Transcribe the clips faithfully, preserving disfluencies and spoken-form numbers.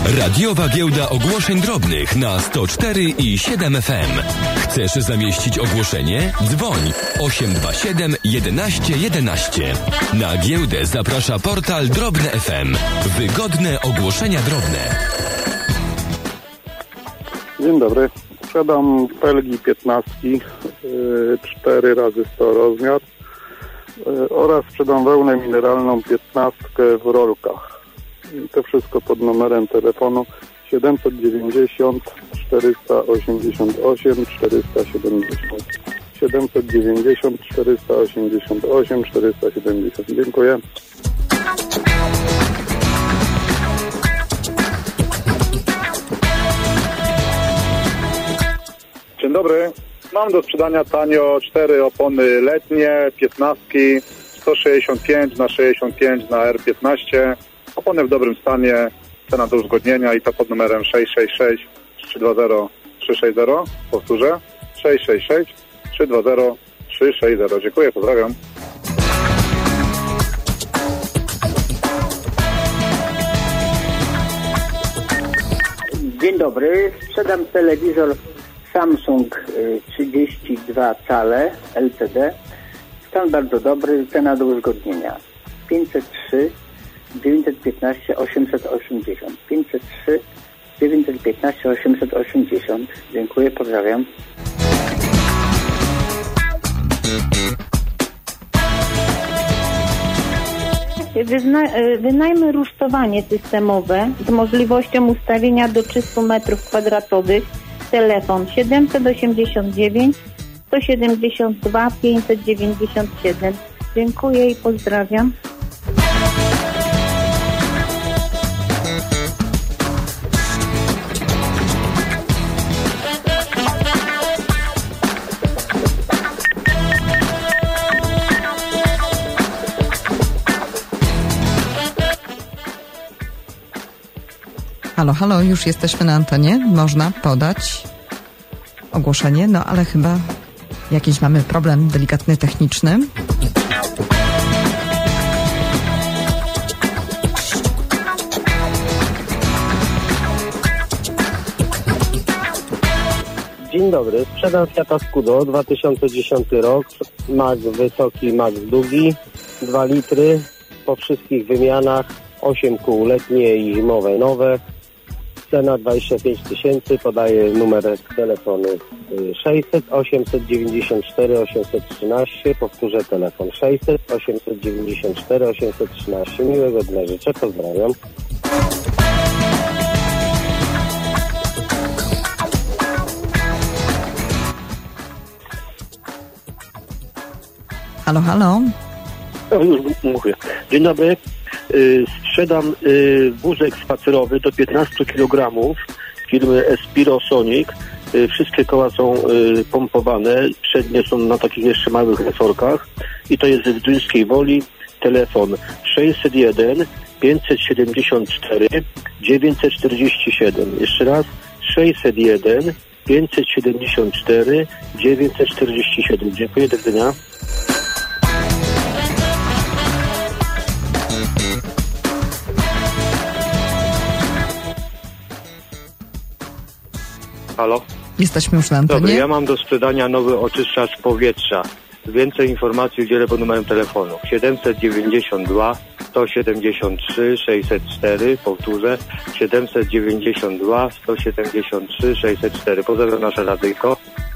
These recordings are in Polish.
Radiowa Giełda Ogłoszeń Drobnych na sto cztery i siedem F M. Chcesz zamieścić ogłoszenie? Dzwoń osiem dwa siedem jedenaście jedenaście. Na giełdę zaprasza portal Drobne F M. Wygodne ogłoszenia drobne. Dzień dobry. Sprzedam felgi piętnastki, cztery razy sto rozmiar oraz sprzedam wełnę mineralną piętnastkę w rolkach. I to wszystko pod numerem telefonu siedemset dziewięćdziesiąt czterysta osiemdziesiąt osiem czterysta siedemdziesiąt. siedemset dziewięćdziesiąt czterysta osiemdziesiąt osiem czterysta siedemdziesiąt. Dziękuję. Dzień dobry. Mam do sprzedania tanio cztery opony letnie, piętnastki, sto sześćdziesiąt pięć na sześćdziesiąt pięć na R piętnaście. Opony w dobrym stanie, cena do uzgodnienia i to pod numerem sześć sześć sześć trzy dwa zero trzy sześć zero. Powtórzę, sześć sześć sześć trzy dwa zero trzy sześć zero. Dziękuję, pozdrawiam. Dzień dobry, sprzedam telewizor Samsung trzydzieści dwa cale L C D. Stan bardzo dobry, cena do uzgodnienia pięćset trzy dziewięćset piętnaście osiemset osiemdziesiąt. pięćset trzy dziewięćset piętnaście osiemset osiemdziesiąt. Dziękuję, pozdrawiam. Wyzna- wynajmy rusztowanie systemowe z możliwością ustawienia do trzysta metrów kwadratowych. Telefon siedemset osiemdziesiąt dziewięć sto siedemdziesiąt dwa pięćset dziewięćdziesiąt siedem. Dziękuję i pozdrawiam. Halo, halo, już jesteśmy na antenie. Można podać ogłoszenie, no ale chyba jakiś mamy problem delikatny, techniczny. Dzień dobry, sprzedam Fiata Scudo, dwa tysiące dziesiąty rok, max wysoki, max długi, dwa litry, po wszystkich wymianach, osiem kół letnie i zimowe nowe, cena dwadzieścia pięć tysięcy, podaję numer telefonu sześćset osiemset dziewięćdziesiąt cztery osiemset trzynaście, powtórzę telefon sześćset osiemset dziewięćdziesiąt cztery osiemset trzynaście. Miłego dnia życzę, pozdrawiam. Halo, halo. Mówię. Dzień dobry. Sprzedam wózek spacerowy do piętnaście kilogramów firmy Espirosonic. Wszystkie koła są pompowane. Przednie są na takich jeszcze małych resorkach. I to jest w Duńskiej Woli. Telefon sześćset jeden pięćset siedemdziesiąt cztery dziewięćset czterdzieści siedem. Jeszcze raz sześćset jeden pięćset siedemdziesiąt cztery dziewięćset czterdzieści siedem. Dziękuję, do widzenia. Halo? Jesteśmy już na antenie. Dobry, ja mam do sprzedania nowy oczyszczacz powietrza. Więcej informacji udzielę pod numerem telefonu siedemset dziewięćdziesiąt dwa sto siedemdziesiąt trzy sześćset cztery. Powtórzę, siedemset dziewięćdziesiąt dwa sto siedemdziesiąt trzy sześćset cztery. Pozdrawiam nasze radyjko.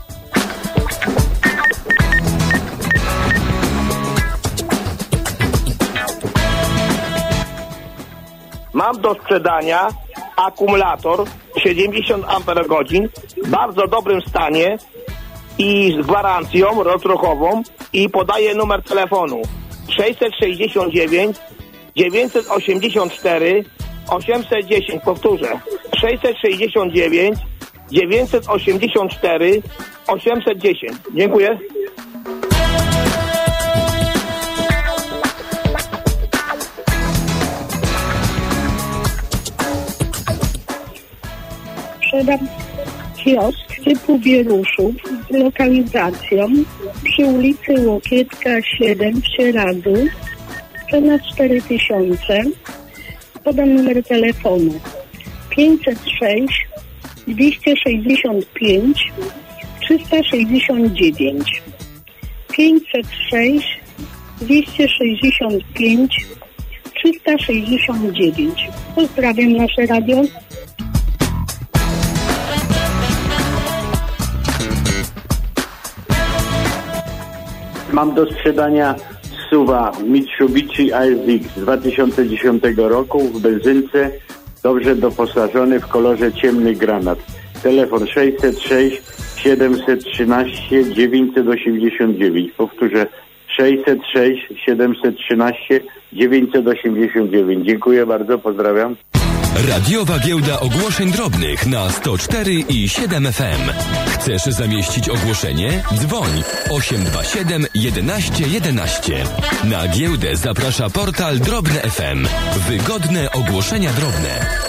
Mam do sprzedania akumulator siedemdziesiąt amperogodzin w bardzo dobrym stanie i z gwarancją rozruchową i podaję numer telefonu sześćset sześćdziesiąt dziewięć dziewięćset osiemdziesiąt cztery osiemset dziesięć. Powtórzę, sześćset sześćdziesiąt dziewięć dziewięćset osiemdziesiąt cztery osiemset dziesięć. Dziękuję. Sprzedam kiosk typu Wieruszów z lokalizacją przy ulicy Łokietka siedem w Sieradzu. Cena cztery tysiące. Podam numer telefonu pięćset sześć dwieście sześćdziesiąt pięć trzysta sześćdziesiąt dziewięć. pięćset sześć dwieście sześćdziesiąt pięć trzysta sześćdziesiąt dziewięć. Pozdrawiam nasze radio. Mam do sprzedania SUV-a Mitsubishi A S X z dwa tysiące dziesiątego roku w benzynce, dobrze doposażony w kolorze ciemny granat. Telefon sześćset sześć siedemset trzynaście dziewięćset osiemdziesiąt dziewięć. Powtórzę sześćset sześć siedemset trzynaście dziewięćset osiemdziesiąt dziewięć. Dziękuję bardzo, pozdrawiam. Radiowa Giełda Ogłoszeń Drobnych na sto cztery i siedem F M. Chcesz zamieścić ogłoszenie? Dzwoń osiem dwa siedem jedenaście jedenaście. Na giełdę zaprasza portal Drobne F M. Wygodne ogłoszenia drobne.